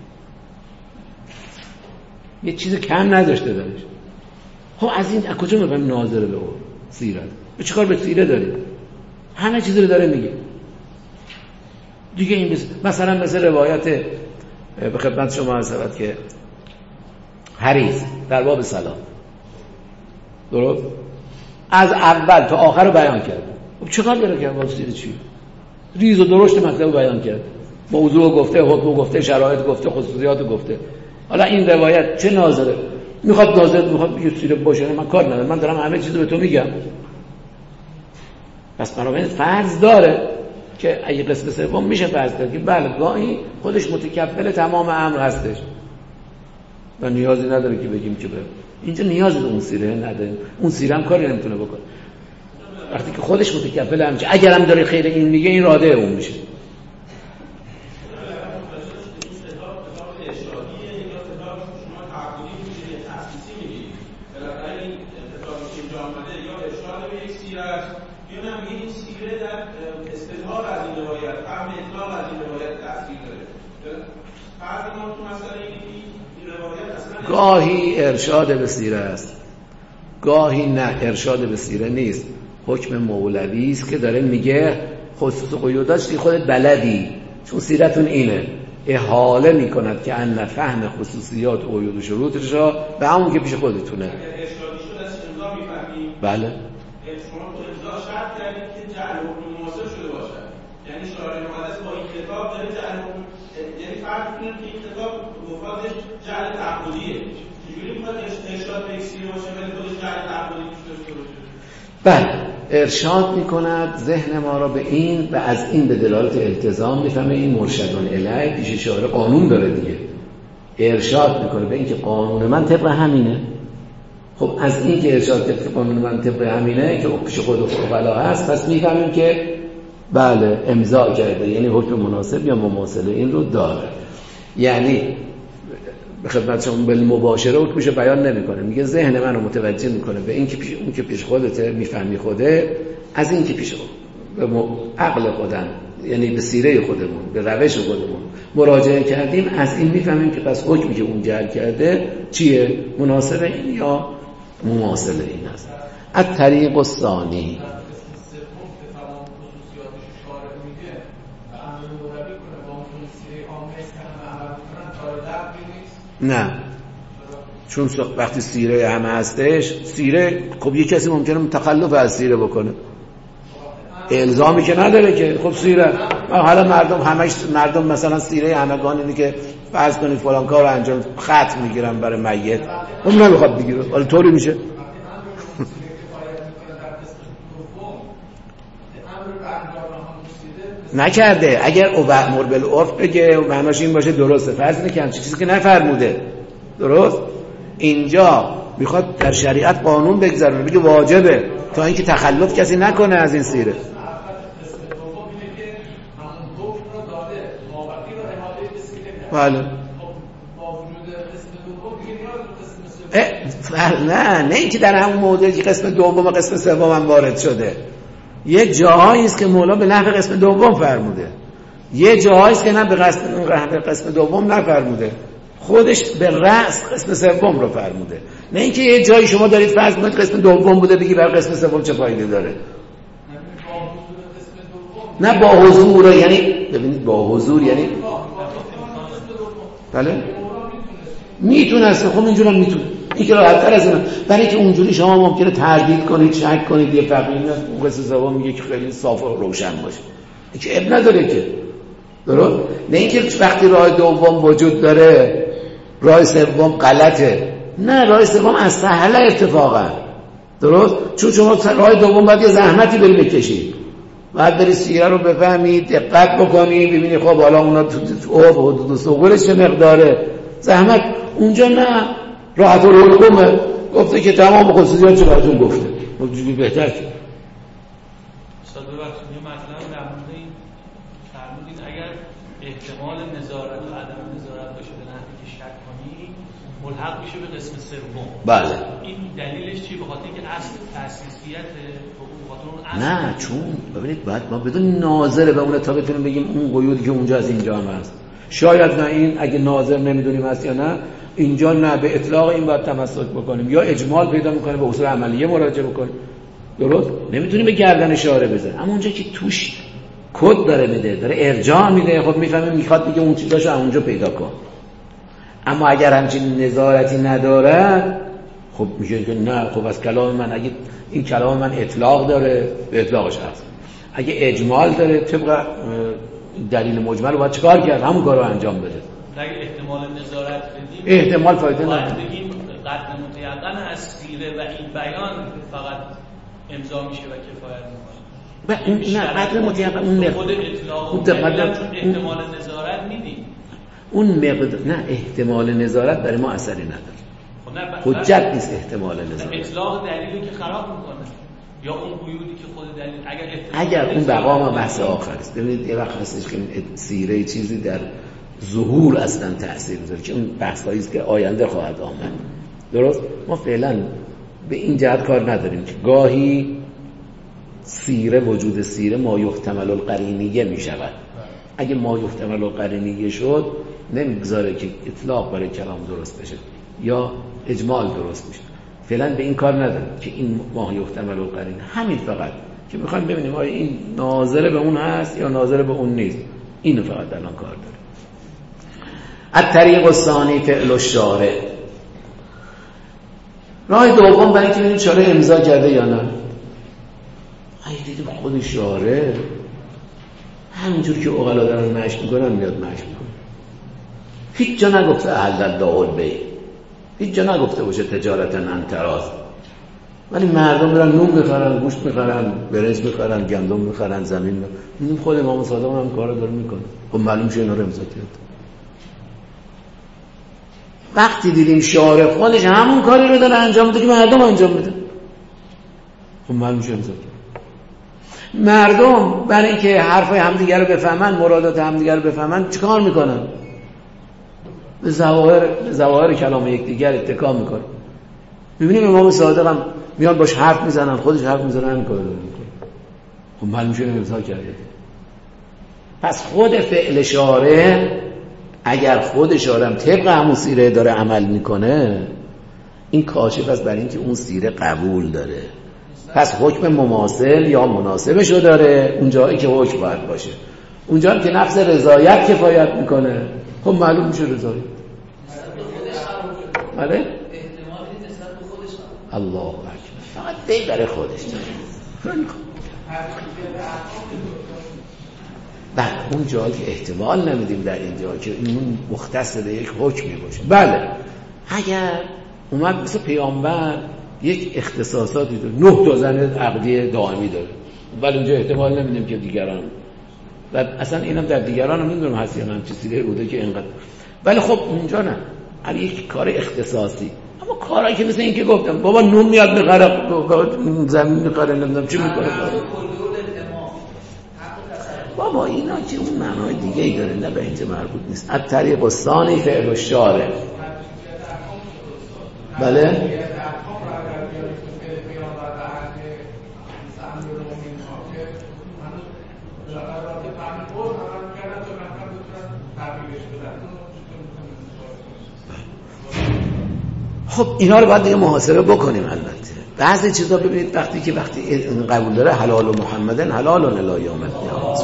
[SPEAKER 1] یه چیز کم نداشته درش، خب از این از کجا میفهمیم ناظره به اون سیرت؟ به چیکار به سیره داره؟ همه چیز رو داره میگه دیگه. این مثلا مثل روایت به خدمت شما عرض شود که حریص در باب سلام، درست از اول تا آخر رو بیان کرد. خب چیکار داره که باب سیره چی؟ ریز و درشت مطلب رو بیان کرد، موضوع گفته، حکم گفته، شرایط گفته، خصوصیات گفته. حالا این روایت چه ناظره؟ میخواد ناظر میخواد یه سیره باشه، من کار ندارم، من دارم همه چیزو به تو میگم. پس بنابراین فرض داره که اگه قسم سوم میشه فرض کرد که بله گاهی خودش متکفل تمام امر هستش و نیازی نداره که بگیم که اینجا نیازی به اون سیره نداره، اون سیره هم کاری نمیتونه بکنه وقتی که خودش متکفل همچه. اگر هم داره خیر این میگه این راده اون میشه. گاهی ارشاد به سیره است، گاهی نه ارشاد به سیره نیست، حکم مولوی است که داره میگه خصوص قیوداش که خودت بلدی چون سیرتون اینه، احاله میکند که ان فهم خصوصیات و قیود و شروطش را به همون که پیش خودتونه.
[SPEAKER 4] اگر ارشادی شد از امضا میفهمیم.
[SPEAKER 1] بله
[SPEAKER 4] شما تو امضا شرط کردید که جعل حکم مناسب شده باشد، یعنی شارع مقدس با این کتاب داره جعل حکم، یعنی فرض کنید که این کتاب مفادش جعل تعبدیه، چجوری میخواد ارشاد به سیره باشه ولی خودش جعل تعبدی توش داشته باشه؟
[SPEAKER 1] بله ارشاد میکند ذهن ما را به این و از این به دلالت التزام میفهمه این مرشدون الیه پیش شارع قانون داره دیگه، ارشاد میکنه به این که قانون من طبق همینه. خب از این که ارشاد طبق قانون من طبق همینه که پیش خود عقلا هست، پس میفهمیم که بله امضا کرده، یعنی حکم مناسب یا مماثل این رو داره. یعنی به خدمت شما بالمباشره حکمش بیان نمیکنه، میگه ذهن منو متوجه میکنه به این که پیش اون که پیش خودته میفهمی خوده، از این که پیش به عقل خودم یعنی به سیره خودمون به روش خودمون مراجعه کردیم، از این میفهمیم که پس حکمی که اون جعل کرده چیه، مناسب این یا مماثل این است. از طریق الثانی نه، چون وقتی سیره همه هستش، سیره خب یه کسی ممکنه تخلف از سیره بکنه، الزامی که نداره که خب سیره حالا مردم مثلا سیره همگان اینه که فرض کنید فلان کار رو انجام خط میگیرن برای میت، اون نمیخواد بگیره، حالا طوری میشه نکرده. اگر امر بالعرف بگه و معناش این باشه درسته، فرض اینه که همچین چیزی که نفرموده درست، اینجا میخواد در شریعت قانون بگذاره بگه واجبه تا اینکه تخلف کسی نکنه از این سیره. بله نه اینکه در همون موضوعی که قسم دوم و قسم سوم هم وارد شده، یه جاهایی است که مولا به نحو قسم دوم فرموده، یه جاهایی است که نه به قسم دوم نفرموده، خودش به رأس قسم سوم رو فرموده. نه اینکه یه جایی شما دارید فرض کنید قسم دوم بوده بگی بر قسم سوم چه فایده داره. نه با حضور، یعنی ببینید با حضور یعنی بله میتونست، خب اینجوری هم میتونه، این که راحت‌تر از اینه، برای که اونجوری شما ممکنه تردید کنید، شک کنید، یه فقیه اون قصه زبان میگه که خیلی صاف و روشن باشه، این که اب نداره که درست. نه اینکه وقتی راه دوم وجود داره راه سوم غلطه، نه راه سوم از سهله اتفاقا درست، چون شما راه دوم باید یه زحمتی بری بکشید باید بری سیره رو بفهمی، دقت بکنی، ببینی خب حالا اونا تو آب حدود و سغورش چه مقداره. زحمت اونجا نه، راحت الحکمه، گفته که تمام خصوصیات چه براتون گفته، موجودی بهتر که
[SPEAKER 3] استاد ببخشید یه مطلب در مورد این فرمودید اگر احتمال نظارت و عدم نظارت باشه به نحوی که شک کنی ملحق میشه به قسم سوم.
[SPEAKER 1] بله.
[SPEAKER 3] این دلیلش چیه؟ به خاطر اینکه اصل تأسیسیت
[SPEAKER 1] نه، چون ببینید باید ما بدون ناظر به اون تا بتونیم بگیم اون قیودی که اونجا از اینجا هم هست. شاید نه، این اگه ناظر نمیدونیم هست یا نه، اینجا نه، به اطلاق این باید تمسک بکنیم یا اجمال پیدا میکنه به اصول عملیه مراجعه بکنیم. درست؟ نمیتونیم به گردن اشاره بزنیم. اما اونجا که توش کد داره میده، داره ارجاع میده، خب میفهمیم میخواد بگه اون چیزاشو اونجا پیدا کن. اما اگر همچین نظارتی نداره، خب میگه که نه، خب از کلام من، اگه این کلام من اطلاق داره به اطلاقش هست، اگه اجمال داره طبق دلیل مجمل رو باید چیکار کرد؟ همون کار رو انجام بده.
[SPEAKER 3] اگه احتمال نظارت بدیم
[SPEAKER 1] احتمال فایده نداره.
[SPEAKER 3] باید بگیم قطع متیقن از سیره و این بیان فقط امضا میشه و کفایت میکنه.
[SPEAKER 1] نه، قطع متیقن اون
[SPEAKER 3] خود اطلاق چون احتمال نظارت میدیم.
[SPEAKER 1] اون مقدار نه، احتمال نظارت برای ما اثری نداره. حجت نیست احتمال نظارت.
[SPEAKER 3] اطلاق دلیلی که خراب میکنه یا اون قیودی که خود دلیل
[SPEAKER 1] اگر اون بقا بحث آخر است. ببینید یه وقت هستش که سیره چیزی در ظهور اصلا تأثیر میذاره که اون بحثایی است که آینده خواهد آمد. درست؟ ما فعلا به این جهت کار نداریم که گاهی سیره، وجود سیره ما یحتمل القرینیه میشود. اگه ما یحتمل القرینیه شد نمیگذاره که اطلاق برای کلام درست بشه یا اجمال درست میشه. فعلا به این کار نداریم که این ما یحتمل القرینه، همین فقط که میخوایم ببینیم آیا این ناظر به اون هست یا ناظر به اون نیست. اینو فقط الان کار داره. الطریق الثانی فعل الشارع. راه دوم برای اینکه ببینیم شارع امضا کرده یا نه. اگه دیدیم خود شارع همینجور که عقلا دارن مشق میکنن میاد مشق میکنه، هیچ جا نگفته احل الله البیع، هیچ جا نگفته باشه تجارت انتراز، ولی مردم برن نون بخرن، گوشت بخرن، برنج بخرن، گندم بخرن، زمین بخرن. این خود امام صادق هم کارو داره میکنه. خب معلوم شه اینا رو امضا کرد. وقتی دیدیم شارع خودش همون کاری رو داره انجام میده که مردم انجام میده، خب معلوم شه امضا کرد. مردم برای اینکه حرفای همدیگر رو بفهمن، مرادات همدیگر رو بفهمن، چیکار میکنن؟ به ظواهر کلام یکدیگر اتکا میکنن. ببینیم امام صادق هم میان باش حرف میزنن، خودش حرف میزنن، همین کارو داره میکنه. خب معلوم شده امضا کرده. پس خود فعل شارع اگر خود شارع هم طبق همون سیره داره عمل میکنه، این کاشف است برای اینکه اون سیره قبول داره. پس حکم مماثل یا مناسبشو داره اونجایی که حکم باید باشه. اونجا که نفس رضایت کفایت میکنه، خب معلوم میشه رضایت. بله؟
[SPEAKER 5] احتمالی نسبت به خودش
[SPEAKER 1] الله اکبر. فقط دی برای خودش. بله، اون جایی که احتمال نمیدیم در اینجا که این مختص به یک حکمی باشه. بله، اگر اومد مثل پیامبر یک اختصاصاتی داره، 9 تا زن عقدی دائمی داره، ولی اونجا احتمال نمیدیم که دیگران، و اصلا اینم در دیگران هم نمیدونم هست یا نه، چه سیره بوده که اینقدر، ولی خب اونجا نه، هر یک کار اختصاصی. اما کارهایی که مثل این که گفتم بابا نون میاد میخره، زمین میخره، نمیدونم چی میکنه، بابا اینا که اون معنای دیگه ای داره، نه به اینجا مربوط نیست. الطریق الثانی فعل الشارع. بله، خب اینا رو باید دیگه محاسبه بکنیم. البته بعضی چیزا ببینید وقتی قبول داره حلال و محمدن حلال الی یوم القیامه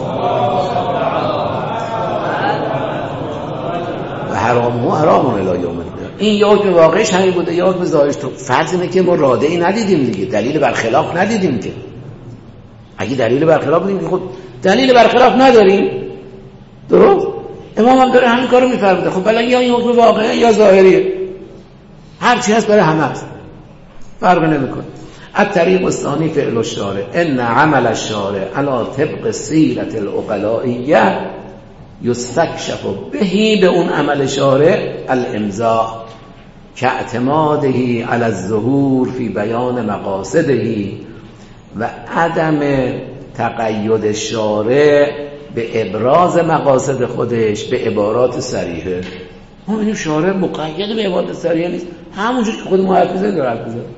[SPEAKER 1] و حرام و حرام الی یوم القیامه. این یا حکم واقعیش همین بوده یا حکم ظاهرش. تو فرض اینه که ما رادعی ندیدیم دیگه، دلیل برخلاف ندیدیم که. اگه دلیل برخلاف بودیم که خود دلیل برخلاف نداریم، درست؟ امام هم داره همین کارو میفرموده. خب بلا یا این حکم واقعی یا ظاهریه، هر چی هست برای همه است، فرق نمیکنه. الطریق الثانی فعل الشارع ان عمل الشارع على طبق سیرت العقلائیه یستکشف بهی، به اون عمل شارع الامضاء کاعتماده علی الظهور فی بیان مقاصده و عدم تقید شارع به ابراز مقاصد خودش به عبارات صریحه. ما می‌بینیم شارع مقید به عبارات صریحه نیست، همونجور که خود محقق داره حرف می‌زنه.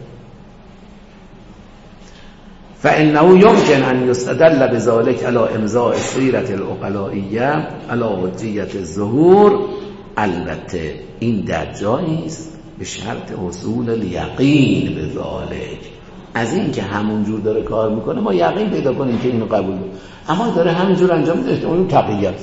[SPEAKER 1] فإنه يمكن أن يستدل بذلك على امضاء السیرة العقلائیه على حجیة الظهور. البته این در جایی است به شرط حصول الیقین به ذلک. از این که همونجور داره کار میکنه ما یقین پیدا کنیم که اینو قبول کنیم، اما داره همینجور انجام میده، احتمال تقیه است،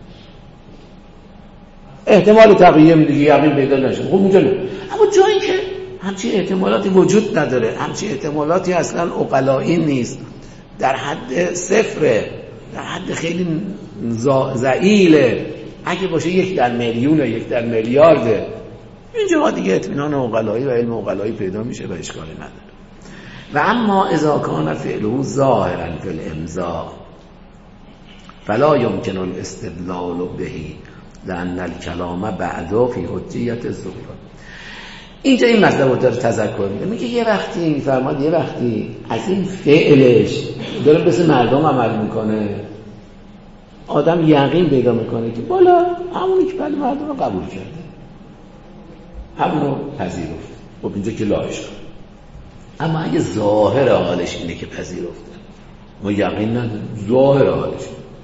[SPEAKER 1] احتمال تقیه میده، یقین پیدا نشه. خب اونجا نه. اما جایی که همچین احتمالاتی وجود نداره، همچین احتمالاتی اصلا عقلایی نیست، در حد صفره، در حد خیلی ضئیله، اگه باشه 1 در میلیون 1 در میلیارده، اینجا دیگه اطمینان عقلایی و علم عقلایی پیدا میشه و اشکالی نداره. و اما اذا کان فعله ظاهرا فی الامضاء فلا یمکن الاستدلال به لأن الکلام بعدا فی حجیة الظهور. اینجا این مطلب رو داره تذکر میده، میگه یه وقتی میفرماد یه وقتی از این فعلش داره مثل مردم عمل میکنه، آدم یقین پیدا میکنه که بالا همونی که بعد مردم رو قبول کرده، همون رو پذیرفت. خب اینجا که لاش کنه. اما اگه ظاهر حالش اینه که پذیرفته، ما یقین نداریم، ظاهر حالش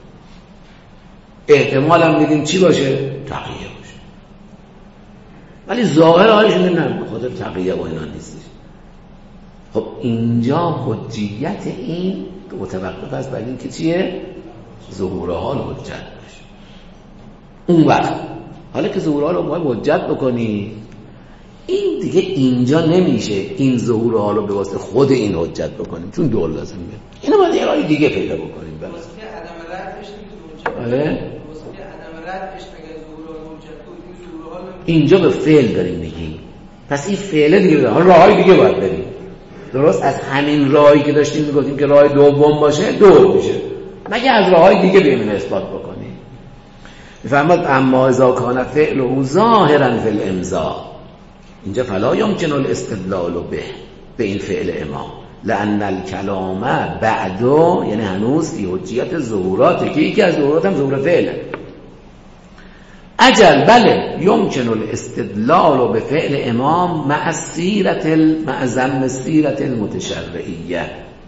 [SPEAKER 1] احتمال هم میدیم چی باشه؟ تقیه باشه. ولی ظاهر حالش اینه نه، به خاطر تقیه و اینا نیستش. خب اینجا حجیت این متوقف است بر این که چیه؟ ظهور حال حجت باشه. اون وقت حالا که ظهور حال رو باید حجت بکنی، این دیگه اینجا نمیشه این ظهور حال رو به واسطه خود این حجت بکنیم، چون دول لازم میاد. اینو باید یه راهی دیگه پیدا بکنیم.
[SPEAKER 5] واسه عدم ردش میتونه حجت. واسه عدم ردش مگه ظهور حال حجت بود، ظهور حال
[SPEAKER 1] اینجا به فعل داریم میگیم. پس این فعل دیگه حالا راههای دیگه باید بریم. درست از همین راهی که داشتیم میگفتیم که راه دوم باشه دور میشه. مگه از راههای دیگه بریم اثبات بکنیم. میفرماد اما اذا کان فعله ظاهرا فی الامضاء، اینجا فلا یمکن الاستدلال به این فعل امام، لأن الکلام بعدو یعنی هنوز فی حجیت ظهورات، که یکی از ظهورات هم ظهور فعله. اجل بله یمکن الاستدلال به فعل امام مع ذم السیرة المتشرعیه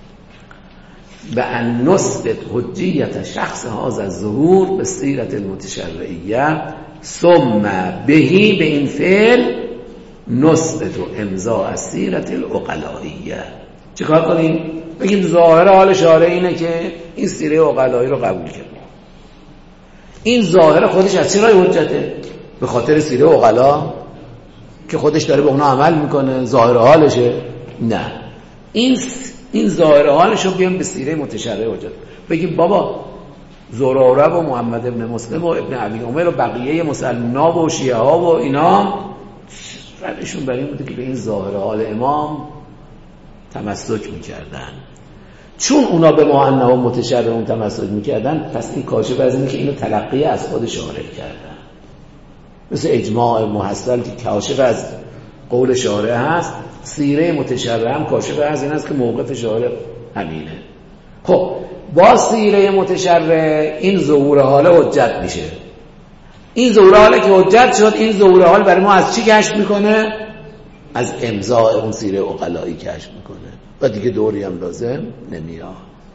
[SPEAKER 1] بأن نثبت حجیت شخص هذا الظهور بالسیرة المتشرعیه ثم بهی، به این فعل نثبت امضاء السیرة العقلائیه. چیکار کنیم؟ بگیم ظاهر حال شارع اینه که این سیره عقلایی رو قبول کرد. این ظاهر خودش از چه راه حجته؟ به خاطر سیره عقلا که خودش داره به اونا عمل میکنه، ظاهر حالشه؟ نه، این ظاهر حالش رو بیام به سیره متشرع حجت. بگیم بابا زراره و محمد ابن مسلم و ابن ابی عمر و بقیه مسلمان‌ها و شیعه ها و اینا ردشون بر این بوده که به این ظاهر حال امام تمسک میکردن، چون اونا به ما انه متشرعون تمسک میکردن، پس این کاشف از اینه که اینو تلقی از خود شارع کردن. مثل اجماع محصل که کاشف از قول شارع هست، سیره متشرع هم کاشف از این است که موقف شارع همینه. خب با سیره متشرع این ظهور حال حجت میشه. این ظهور حال که حجت شد، این ظهور حال برای ما از چی کشف میکنه؟ از امضاء اون سیره عقلایی کشف میکنه و دیگه دوری هم لازم نمیاد.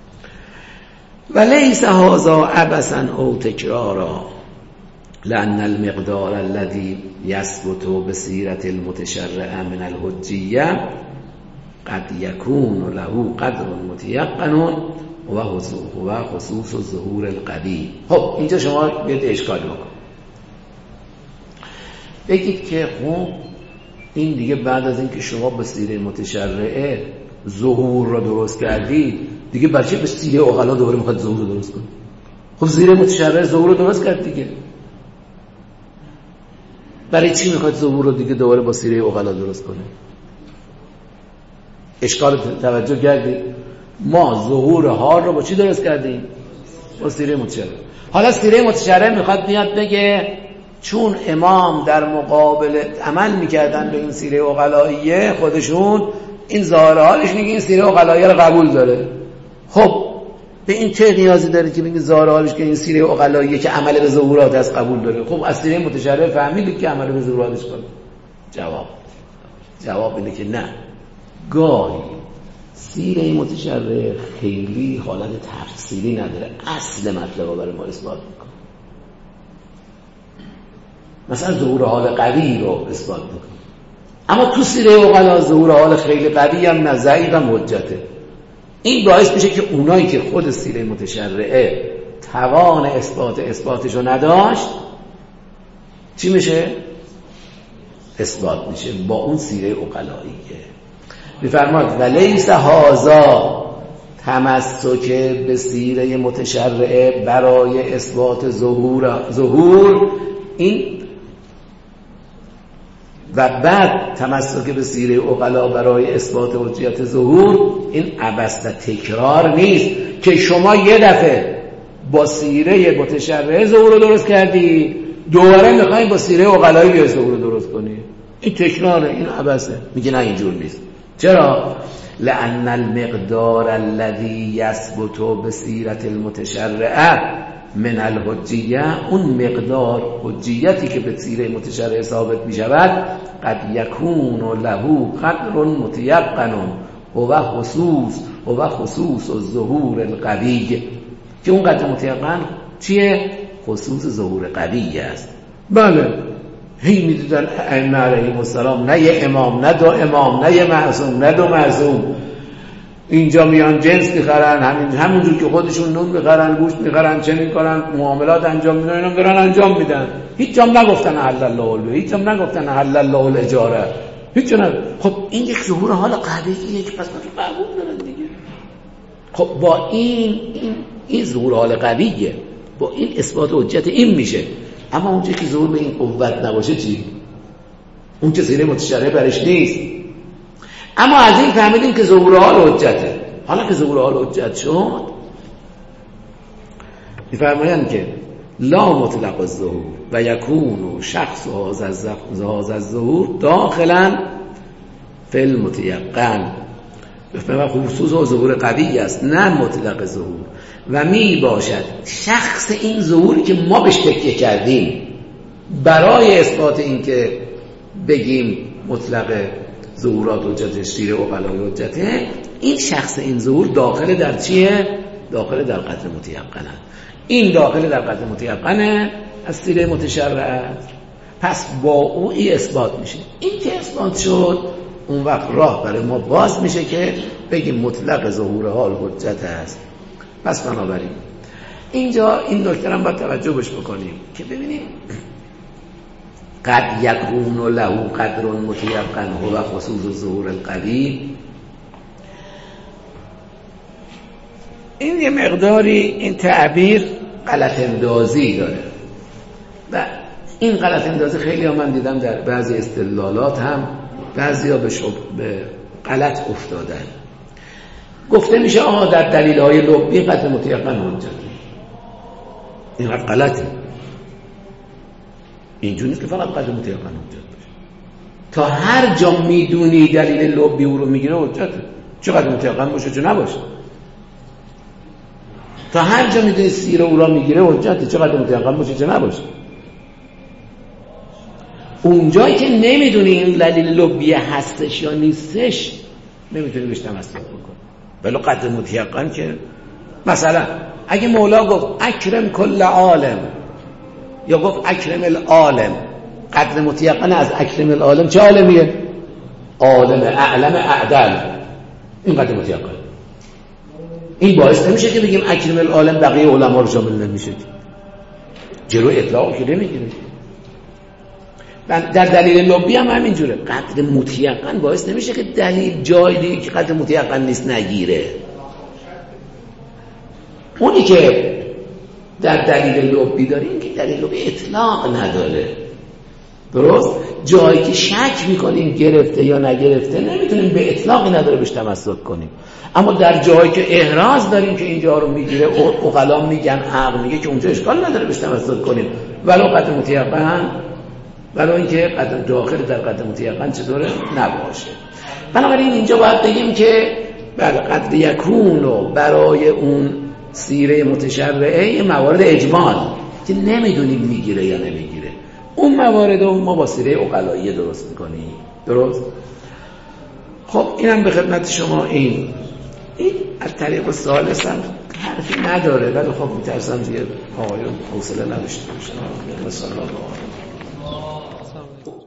[SPEAKER 1] ولیس هذا عبثا او تکرارا لأن المقدار الذي يثبت بسيرة المتشرع من الحجية قد يكون له قدر متيقن و خصوص الظهور القديم. خب اینجا شما بیاید اشکال بکن، بگید که خب این دیگه بعد از اینکه شما به سیره متشرعه ظهور را درست کردید، دیگه برای چه به سیره عقلا دوباره میخواد ظهور رو درست کنید؟ خب سیره متشرعه ظهور رو درست کرد دیگه، برای چی میخواد ظهور رو دیگه دوباره با سیره عقلا درست کنه؟ اشکال توجه کردید؟ ما ظهور حال رو با چی درست کردیم؟ با سیره متشرع. حالا سیره متشرع میخواد بیاد بگه چون امام در مقابل عمل میکردن به این سیره عقلائیه خودشون، این ظاهر حالش میگه این سیره عقلائیه رو قبول داره. خب به این چه نیازی داره که بگه ظاهر حالش که این سیره عقلائیه که عمل به ظهورات از قبول داره؟ خب از سیره متشرع فهمیدید که عمل به ظهوراتش کنه. جواب اینه که نه، گاهی سیره متشرع خیلی حالت تفصیلی نداره، اصل مطلب رو برای ما اثبات میکنه. مثلا ظهور حال قوی رو اثبات میکنه، اما تو سیره عقلا ظهور حال خیلی قوی هم نه، ضعیف هم حجته. این باعث میشه که اونایی که خود سیره متشرعه توان اثباتش رو نداشت، چی میشه؟ اثبات میشه با اون سیره عقلائیه. میفرماد ولیس هازا تمسک به سیره متشرعه برای اثبات ظهور این و بعد تمسک به سیره عقلا برای اثبات حجیت ظهور، این عبث و تکرار نیست که شما یه دفعه با سیره متشرعه ظهور رو درست کردی دوباره میخواین با سیره عقلایی بیا ظهور رو درست کنی. این تکراره، این عبثه. میگه نه اینجور نیست. چرا؟ لأن المقدار الذي يثبت بسیرة المتشرعه من الحجیه، اون مقدار حجیتی که به سیره متشرعه ثابت می شود، قد یکون له قدر متیقن و خصوص الظهور القوی، که اون قدر متیقن چیه؟ خصوص ظهور قوی است. بله هی میدیدن ائمه علیهم السلام، نه یه امام، نه دو امام، نه یه معصوم، نه دو معصوم، اینجا میان جنس میخرن، همونجور که خودشون نون میخرن، گوشت میخرن، چه میکنن، معاملات انجام میدن، اینا برن انجام میدن. هیچ جام نگفتن حل الله البیع، هیچ جام نگفتن حل الله الاجاره، هیچ جا. خب این یک ظهور حال قویه که پس ما قبول دارن دیگه. خب با این ظهور حال قویه، با این اثبات حجت این میشه. اما اونجا که ظهور به این قوت نباشه چی؟ اون که سیره متشرعه برش نیست. اما از این فهمیدیم که ظهور حال حجته. حالا که ظهور حال حجت شد، می‌فرمایند که لا مطلق الظهور و یکون شخص هذا الظهور داخلا فی المتیقن، و خصوص ظهور قوی است نه مطلق ظهور، و می باشد شخص این ظهوری که ما بهش تکیه کردیم برای اثبات این که بگیم مطلق ظهورات حجت سیره عقلای حجته، این شخص این ظهور داخل در چیه؟ داخل در قدر متیقنه. این داخل در قدر متیقنه از سیره متشرعه، پس با او این اثبات میشه. این که اثبات شد، اون وقت راه برای ما باز میشه که بگیم مطلق ظهور حال حجت است. پس بنابراین اینجا این نکته هم باید توجه بش بکنیم که ببینیم قد یکون له قدر متیقن و خصوص الظهور القوی، این یه مقداری این تعبیر غلط اندازی داره و این غلط اندازی خیلی ها من دیدم در بعضی استدلالات هم بعضی ها به غلط افتادن. گفته میشه آها در دلیل های لبی قدر متیقن حجت، این حرف غلطه. اینجور نیست که فقط قدر متیقن حجت باشه. تا هر جا میدونی دلیل لبی او رو میگیره حجته، چه قدر متیقن باشه چه نباشه. تا هر جا میدونی سیر او را میگیره حجته، چه قدر متیقن باشه چه نباشه. اونجایی که نمیدونی این دلیل لبی هستش یا نیستش نمیتونی بهش تمسک بکنی. ولی قدر متیقن که مثلا اگه مولا گفت اکرم کل عالم یا گفت اکرم العالم، قدر متیقن از اکرم العالم چه عالمیه؟ عالم اعلم اعدل. این قدر متیقن. این باعث نمیشه که بگیم اکرم العالم بقیه علما رو شامل نمیشه، جلو اطلاق که نمیگیره. در دلیل لبی هم همینجوره، قدر متیقن باعث نمیشه که دلیل جای دیگه که قدر متیقن نیست نگیره. اونی که در دلیل لبی داره این که دلیل لبی اطلاق نداره، درست؟ جایی که شک میکنیم گرفته یا نگرفته نمیتونیم به اطلاقی نداره بهش تمسک کنیم. اما در جایی که احراز داریم که اینجا رو میگیره، عقلا میگن، عقل میگه که اونجا اشکال نداره بهش تمسک کنیم، ولو قطع متیقن، ولو اینکه قدم داخل در قدم متیقن چطوره نباشه. بنابراین اینجا باید بگیم که بله قد یکون و برای اون سیره متشرعه موارد اجمال که نمیدونیم میگیره یا نمیگیره، اون موارد رو ما با سیره عقلایی درست میکنیم. درست؟ خب اینم به خدمت شما. این از طریق ثالث هم حرفی نداره، ولی خب میترسم دیگه آقایون حوصله نداشته باشن. مثلا